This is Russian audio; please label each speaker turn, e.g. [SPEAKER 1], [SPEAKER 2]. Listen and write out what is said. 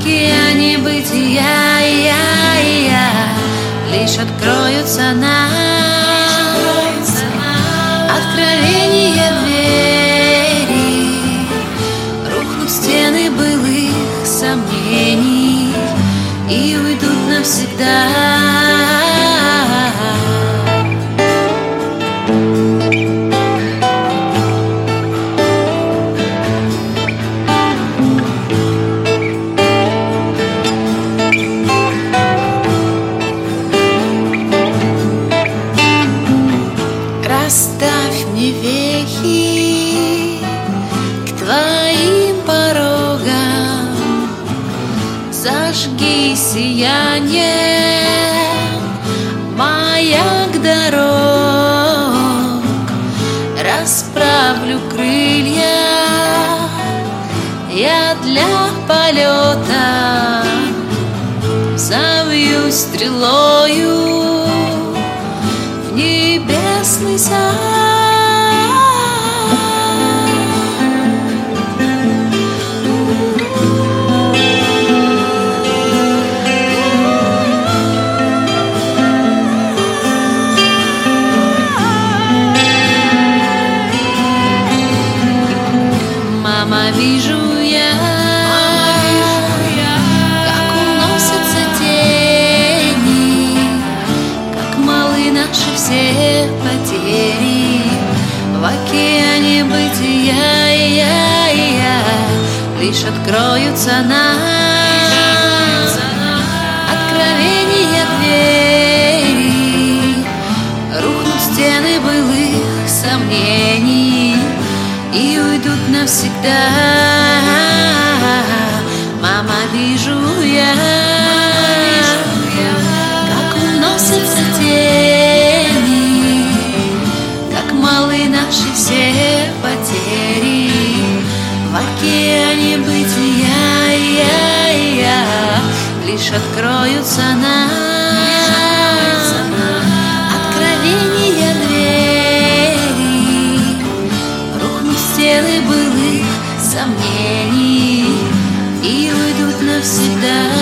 [SPEAKER 1] океане бытия лишь откроются нам откровения двери, рухнут стены былых сомнений и уйдут навсегда. Расставь мне вехи к твоим порогам, зажги сияние маяк дорог, расправлю крылья я для полета, завьюсь стрелою в небесный сад. Мама, вижу я, как уносятся тени, как малы наши все потери в океане бытия лишь откроются нам откровения двери, рухнут стены былых сомнений и уйдут навсегда. Мама, вижу я, как уносятся тени, как малы наши все потери в океане бытия лишь откроются нам откровения двери, рухнут стены былых сомнений и уйдут навсегда.